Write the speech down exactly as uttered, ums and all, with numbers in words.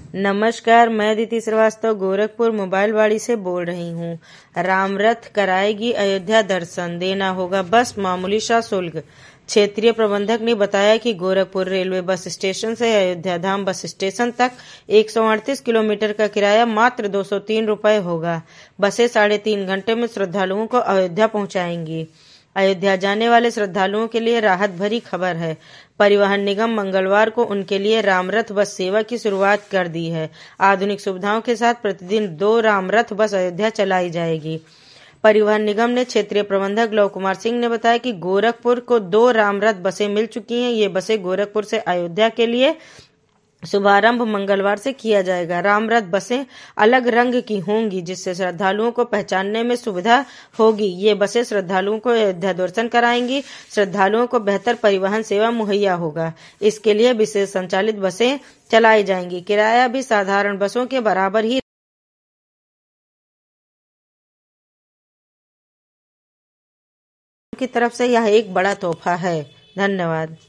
नमस्कार, मैं अदिति श्रीवास्तव गोरखपुर मोबाइल वाड़ी से बोल रही हूँ। राम रथ कराएगी अयोध्या दर्शन, देना होगा बस मामूली सा शुल्क। क्षेत्रीय प्रबंधक ने बताया कि गोरखपुर रेलवे बस स्टेशन से अयोध्या धाम बस स्टेशन तक एक सौ अड़तीस किलोमीटर का किराया मात्र दो सौ तीन रुपए होगा। बसें साढ़े तीन घंटे में श्रद्धालुओं को अयोध्या पहुंचाएंगी। अयोध्या जाने वाले श्रद्धालुओं के लिए राहत भरी खबर है। परिवहन निगम मंगलवार को उनके लिए रामरथ बस सेवा की शुरुआत कर दी है। आधुनिक सुविधाओं के साथ प्रतिदिन दो रामरथ बस अयोध्या चलाई जाएगी। परिवहन निगम ने क्षेत्रीय प्रबंधक लव कुमार सिंह ने बताया कि गोरखपुर को दो रामरथ बसें मिल चुकी हैं। ये बसें गोरखपुर से अयोध्या के लिए शुभारंभ मंगलवार से किया जाएगा। रामरथ बसें अलग रंग की होंगी, जिससे श्रद्धालुओं को पहचानने में सुविधा होगी। ये बसें श्रद्धालुओं को अयोध्या दर्शन कराएंगी। श्रद्धालुओं को बेहतर परिवहन सेवा मुहैया होगा। इसके लिए विशेष संचालित बसें चलाई जाएंगी। किराया भी साधारण बसों के बराबर ही की तरफ से यह एक बड़ा तोहफा है। धन्यवाद।